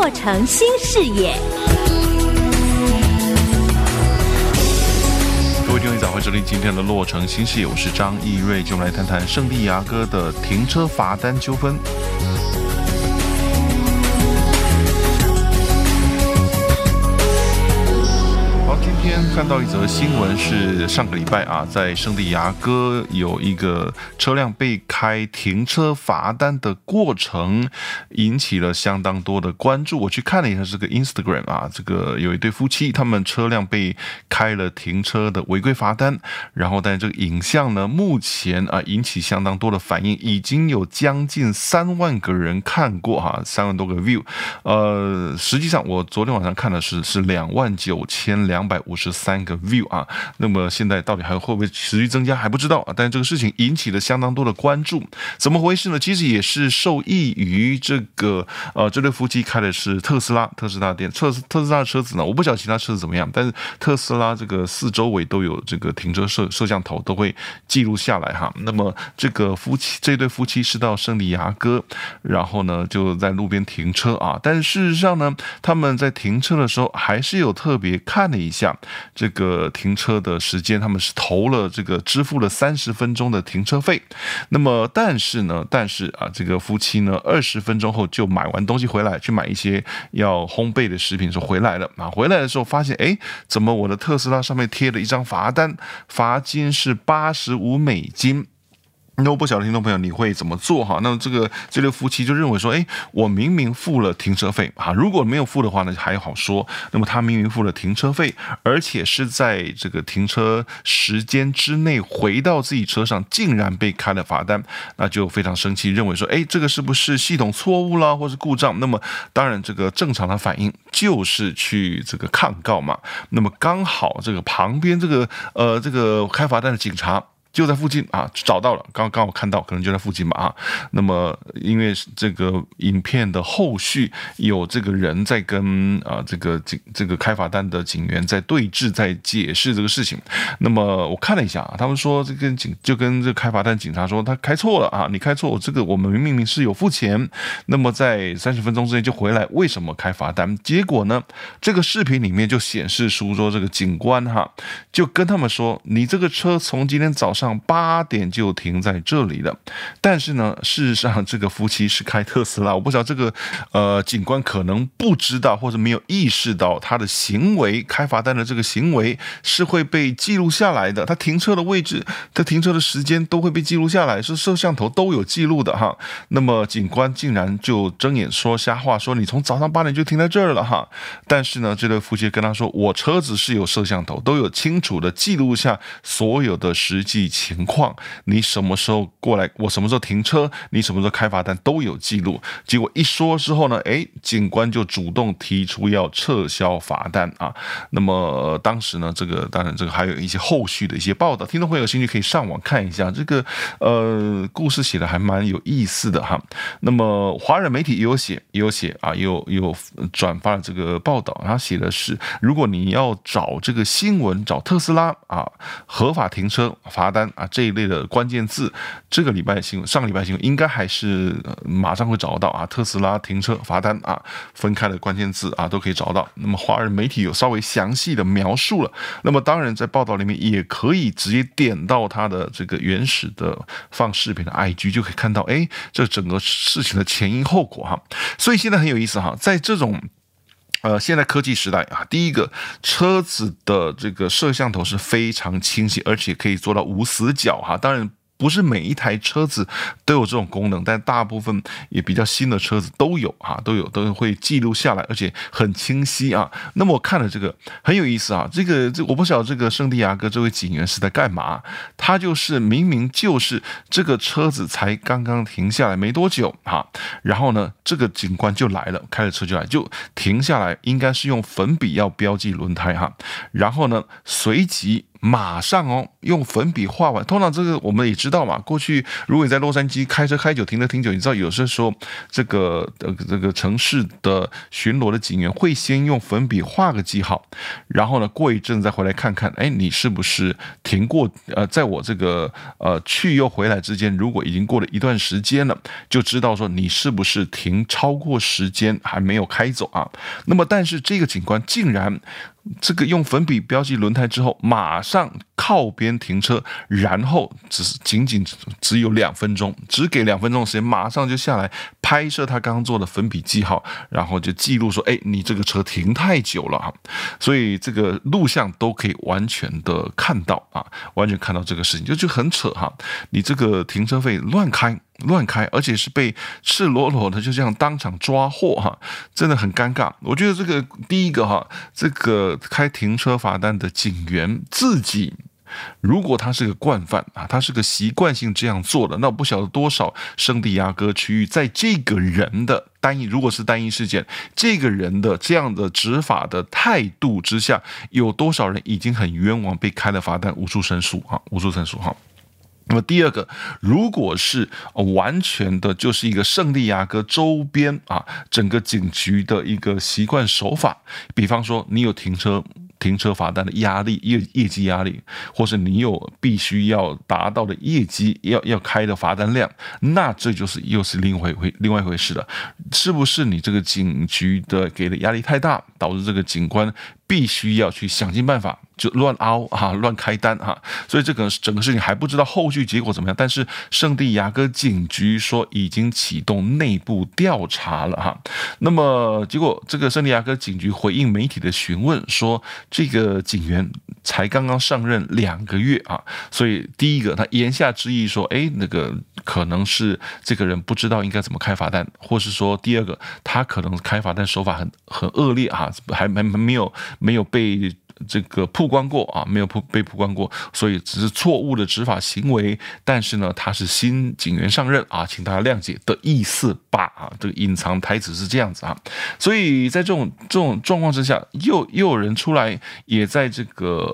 洛城新视野。 各位听众早，欢迎收听今天的洛城新视野，我是张义瑞，就来谈谈圣地牙哥的停车罚单纠纷。今天看到一则新闻，是上个礼拜在圣地牙哥有一个车辆被开停车罚单的过程，引起了相当多的关注。我去看了一下这个 Instagram 这个有一对夫妻，他们车辆被开了停车的违规罚单，然后但这个影像呢，目前引起相当多的反应，已经有将近3万个人看过3万多个 view。实际上我昨天晚上看的是29253个 view 那么现在到底还会不会持续增加还不知道但是这个事情引起了相当多的关注。怎么回事呢？其实也是受益于这个这对夫妻开的是特斯拉店，特斯拉的车子呢，我不晓得其他车子怎么样，但是特斯拉这个四周围都有这个停车摄像头，都会记录下来那么这对夫妻是到圣地牙哥，然后呢就在路边停车但是事实上呢，他们在停车的时候还是有特别看了一下这个停车的时间，他们是支付了30分钟的停车费。那么但是这个夫妻呢20分钟后就买完东西回来，去买一些要烘焙的食品的时候回来了回来的时候发现怎么我的特斯拉上面贴了一张罚单，罚金是$85。那我不晓得听众朋友你会怎么做那么这对夫妻就认为说我明明付了停车费如果没有付的话呢还好说，那么他明明付了停车费，而且是在这个停车时间之内回到自己车上，竟然被开了罚单，那就非常生气，认为说这个是不是系统错误啦，或是故障？那么当然这个正常的反应就是去这个抗告嘛。那么刚好这个旁边这个开罚单的警察就在附近找到了，刚我看到，可能就在附近吧那么因为这个影片的后续有这个人在跟这个开罚单的警员在对峙，在解释这个事情。那么我看了一下他们说就跟这个开罚单警察说他开错了你开错，这个我们明明是有付钱，那么在30分钟之内就回来，为什么开罚单？结果呢，这个视频里面就显示出说这个警官就跟他们说，你这个车从今天早上8点就停在这里了，但是呢，事实上这个夫妻是开特斯拉，我不知道这个警官可能不知道或者没有意识到他的行为，开罚单的这个行为是会被记录下来的，他停车的位置、他停车的时间都会被记录下来，是摄像头都有记录的那么警官竟然就睁眼说瞎话，说你从早上8点就停在这儿了但是呢，这对夫妻跟他说，我车子是有摄像头，都有清楚的记录下所有的实际情况，你什么时候过来，我什么时候停车，你什么时候开罚单都有记录。结果一说之后呢，警官就主动提出要撤销罚单那么当时呢，当然这个还有一些后续的一些报道，听众朋友有兴趣可以上网看一下，这个故事写的还蛮有意思的那么华人媒体也有写有转发了这个报道，他写的是，如果你要找这个新闻，找特斯拉合法停车罚单这一类的关键字，上个礼拜新闻应该还是马上会找到特斯拉停车罚单分开的关键字都可以找到。那么华人媒体有稍微详细的描述了，那么当然在报道里面也可以直接点到它的这个原始的放视频的 IG， 就可以看到这整个事情的前因后果所以现在很有意思在这种现在科技时代第一个，车子的这个摄像头是非常清晰，而且可以做到无死角当然不是每一台车子都有这种功能，但大部分也比较新的车子都有都会记录下来，而且很清晰那么我看了这个很有意思我不晓得这个圣地亚哥这位警员是在干嘛，他就是明明就是这个车子才刚刚停下来没多久然后呢，这个警官就来了，开着车就来，就停下来，应该是用粉笔要标记轮胎然后呢，随即马上用粉笔画完。通常这个我们也知道嘛，过去如果你在洛杉矶开车开久停车停久，你知道有些时候这个城市的巡逻的警员会先用粉笔画个记号，然后呢过一阵再回来看看，你是不是停过在我这个去又回来之间，如果已经过了一段时间了，就知道说你是不是停超过时间还没有开走啊。那么但是这个警官竟然这个用粉笔标记轮胎之后，马上靠边停车，然后仅只有2分钟，只给2分钟的时间，马上就下来拍摄他刚刚做的粉笔记号，然后就记录说，你这个车停太久了哈。所以这个录像都可以完全的看到啊，完全看到这个事情，就很扯哈。你这个停车费乱开，而且是被赤裸裸的就这样当场抓获哈，真的很尴尬。我觉得这个第一个哈，这个开停车罚单的警员自己，如果他是个惯犯啊，他是个习惯性这样做的，那我不晓得多少圣地亚哥区域在这个人的如果是单一事件，这个人的这样的执法的态度之下，有多少人已经很冤枉被开了罚单，无处申诉哈。那么第二个，如果是完全的就是一个圣地亚哥周边整个警局的一个习惯手法，比方说你有停车罚单的压力，业绩压力，或是你有必须要达到的业绩要开的罚单量，那这就是又是另外一回事了。是不是你这个警局的给的压力太大，导致这个警官必须要去想尽办法就乱凹乱开单所以这个整个事情还不知道后续结果怎么样，但是圣地亚哥警局说已经启动内部调查了那么结果这个圣地亚哥警局回应媒体的询问说，这个警员才刚刚上任2个月所以第一个他言下之意说，那个可能是这个人不知道应该怎么开罚单，或是说第二个他可能开罚单手法很恶劣还没有被这个曝光过没有被曝光过，所以只是错误的执法行为，但是呢他是新警员上任请大家谅解的意思吧这个隐藏台词是这样子所以在这种状况之下，又有人出来也在这个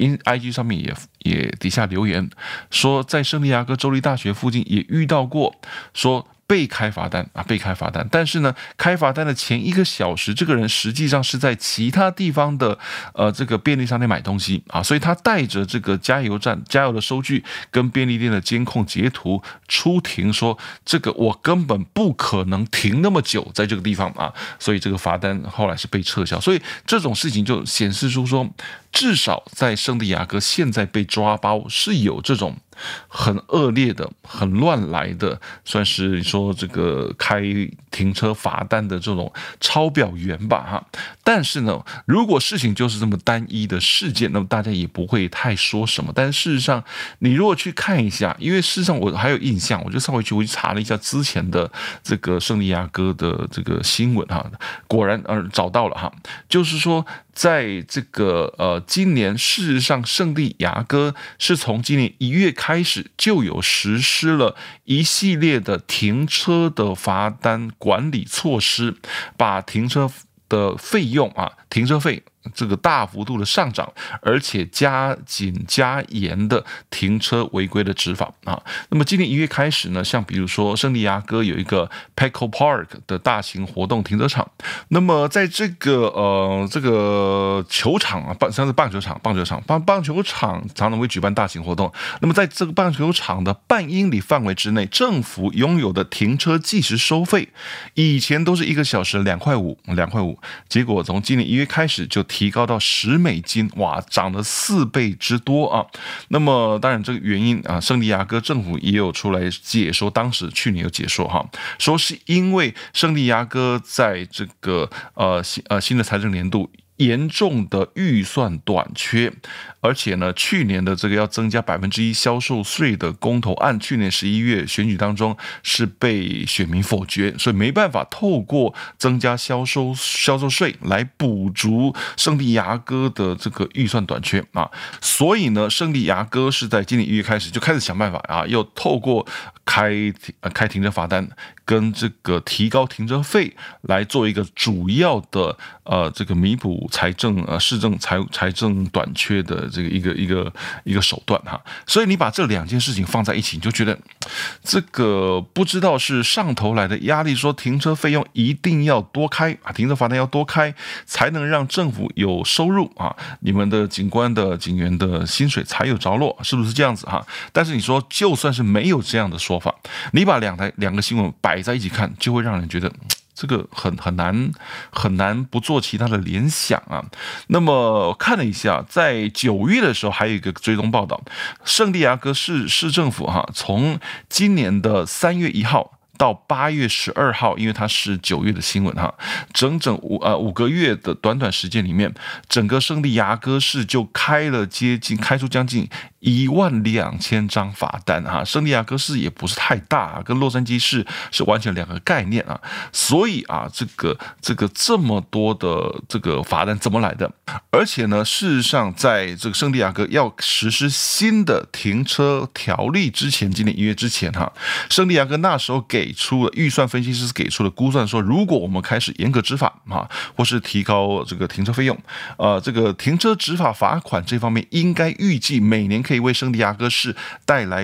IG 上面也底下留言说，在圣地亚哥州立大学附近也遇到过说被开罚单，但是呢，开罚单的前1个小时，这个人实际上是在其他地方的这个便利商店买东西所以他带着这个加油站加油的收据跟便利店的监控截图出庭说，这个我根本不可能停那么久在这个地方所以这个罚单后来是被撤销。所以这种事情就显示出说，至少在圣地亚哥现在被抓包是有这种很恶劣的、很乱来的，算是说这个开停车罚单的这种抄表员吧但是呢，如果事情就是这么单一的事件，那么大家也不会太说什么。但是事实上，你如果去看一下，因为事实上我还有印象，我就上回去查了一下之前的这个圣地亚哥的这个新闻果然找到了就是说在这个今年事实上圣地亚哥是从今年1月开始就有实施了一系列的停车的罚单管理措施，把停车的费用停车费这个大幅度的上涨，而且加紧加严的停车违规的执法那么今年1月开始呢，像比如说圣地亚哥有一个 Petco Park 的大型活动停车场，那么在这个球场像是棒球场常常会举办大型活动，那么在这个棒球场的半英里范围之内，政府拥有的停车计时收费以前都是1个小时2块5，结果从今年1月开始就提高到$10，哇，涨了4倍之多那么当然这个原因圣地亚哥政府也有出来解说，当时去年有解说说是因为圣地亚哥在这个新的财政年度严重的预算短缺，而且呢，去年的这个要增加1%销售税的公投案，去年11月选举当中是被选民否决，所以没办法透过增加销售税来补足圣地亚哥的这个预算短缺所以呢，圣地亚哥是在今年1月开始就开始想办法又透过开停车罚单跟这个提高停车费来做一个主要的这个弥补市政财政短缺的这个一个手段哈。所以你把这2件事情放在一起，你就觉得这个不知道是上头来的压力，说停车费用一定要多开啊，停车罚单要多开，才能让政府有收入啊，你们的警官的警员的薪水才有着落，是不是这样子哈？但是你说就算是没有这样的说法，你把两个新闻摆在一起看，就会让人觉得这个很难不做其他的联想啊。那么看了一下，在9月的时候还有一个追踪报道，圣地亚哥市政府从今年的3月1号到8月12号，因为它是9月的新闻整整5个月的短时间里面，整个圣地亚哥市就开出将近12000张罚单圣地亚哥市也不是太大跟洛杉矶市是完全2个概念所以这么多的这个罚单怎么来的？而且呢，事实上在这个圣地亚哥要实施新的停车条例之前，今年1月之前圣地亚哥那时候给出了预算分析师给出了估算说，如果我们开始严格执法或是提高这个停车费用，这个停车执法罚款这方面应该预计每年可以为圣地亚哥市带来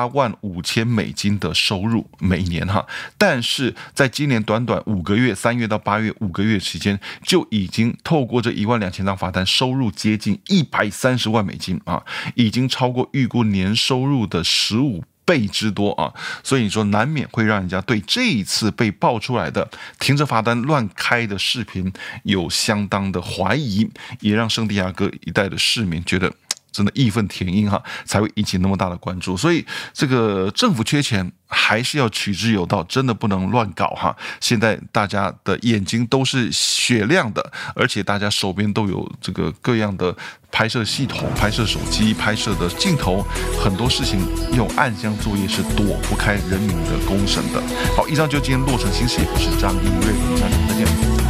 $85,000的收入每年但是在今年短5个月，3月到8月5个月期间，就已经透过这12000张罚单收入接近$130万已经超过预估年收入的15倍之多所以你说难免会让人家对这一次被爆出来的停车罚单乱开的视频有相当的怀疑，也让圣地亚哥一带的市民觉得真的义愤填膺才会引起那么大的关注。所以这个政府缺钱还是要取之有道，真的不能乱搞现在大家的眼睛都是雪亮的，而且大家手边都有这个各样的拍摄系统、拍摄手机、拍摄的镜头，很多事情用暗箱作业是躲不开人民的公审的。好，以上就今天洛城新视野，我是张一瑞，我们下次再见。